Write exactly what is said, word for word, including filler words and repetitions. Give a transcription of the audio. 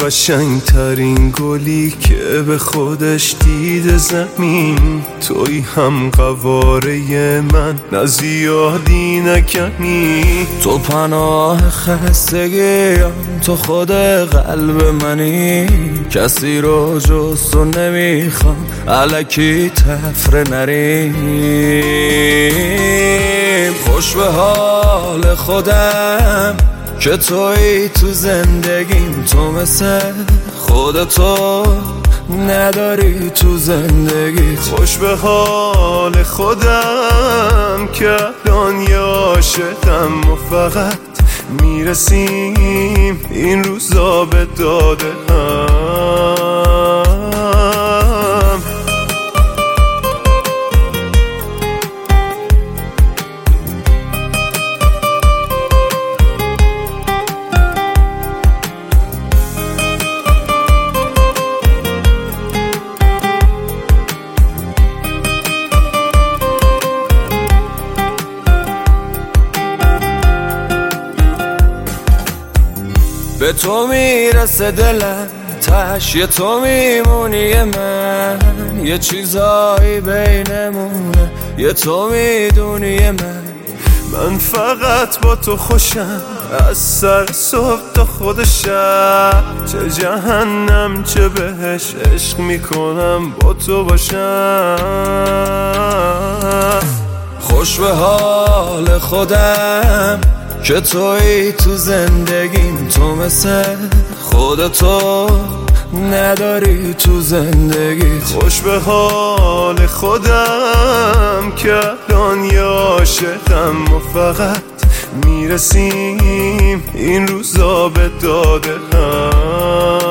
قشنگترین گلی که به خودش دیده زمین، توی هم قواره من، نه زیادی نه کمی. تو پناه خستگیم، تو خود قلب منی، کسی رو جز تو نمیخوام، الکی تفره نریم. خوش به حال خودم که توی تو زندگیم، تو مثل خودتو نداری تو زندگیت. خوش به حال خودم که الان یه عاشقم و فقط میرسیم این روزا به داده هم. به تو میرسه دلم، تش یه تو میمونی من، یه چیزایی بینمونه، یه تو میدونی من. من فقط با تو خوشم، از سر صبح تا خود شب، چه جهنم چه بهش عشق میکنم با تو باشم. خوش به حال خودم که توی تو زندگیم، تو مثل خودتو نداری تو زندگیت. خوش به حال خودم که الان یه عاشقم و فقط میرسیم این روزا به داده هم.